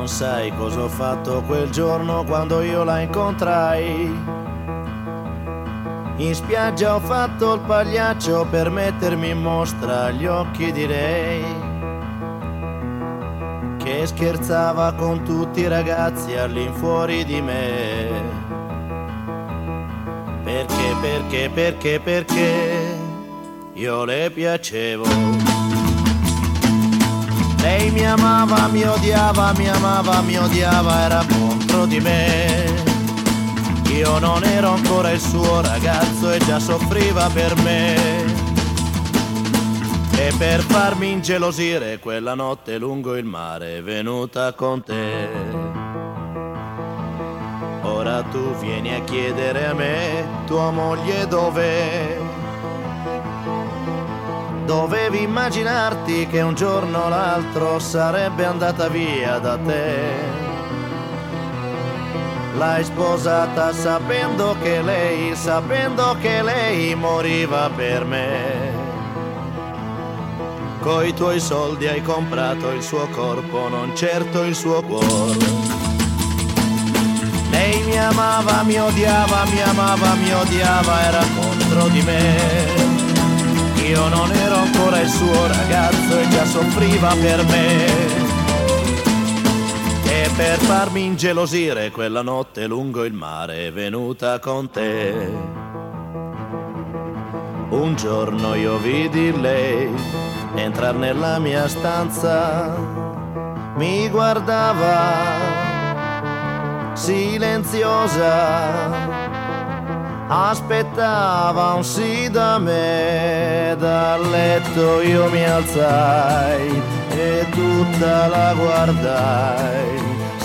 sai cosa ho fatto quel giorno quando io la incontrai. In spiaggia ho fatto il pagliaccio per mettermi in mostra agli occhi di lei, che scherzava con tutti i ragazzi all'infuori di me. Perché io le piacevo. Lei mi amava, mi odiava, mi amava, mi odiava, era contro di me. Io non ero ancora il suo ragazzo e già soffriva per me. E per farmi ingelosire quella notte lungo il mare è venuta con te. Ora tu vieni a chiedere a me, tua moglie dov'è? Dovevi immaginarti che un giorno o l'altro sarebbe andata via da te. L'hai sposata sapendo che lei moriva per me. Coi tuoi soldi hai comprato il suo corpo, non certo il suo cuore. Lei mi amava, mi odiava, mi amava, mi odiava, era contro di me. Io non ero ancora il suo ragazzo e già soffriva per me. E per farmi ingelosire quella notte lungo il mare è venuta con te. Un giorno io vidi lei entrar nella mia stanza, mi guardava silenziosa, aspettava un sì da me. Dal letto io mi alzai e tutta la guardai,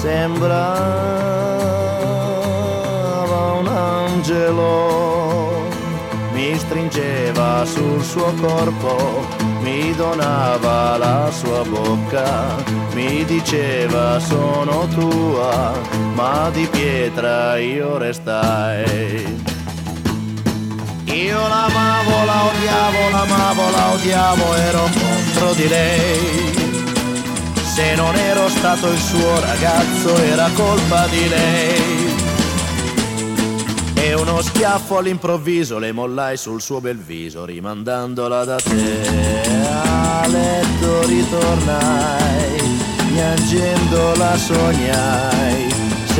sembrava un angelo. Mi stringeva sul suo corpo, mi donava la sua bocca, mi diceva sono tua, ma di pietra io restai. Io l'amavo, la odiavo, l'amavo, la odiavo, ero contro di lei. Se non ero stato il suo ragazzo era colpa di lei. E uno schiaffo all'improvviso le mollai sul suo bel viso, rimandandola da te. A letto ritornai, piangendo la sognai,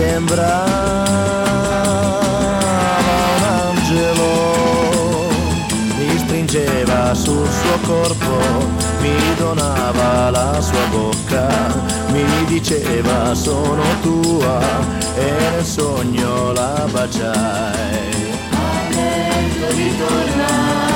sembrava un angelo. Mi stringeva sul suo corpo, mi donava la sua bocca, mi diceva sono tua e nel sogno la baciai. A letto ritornai.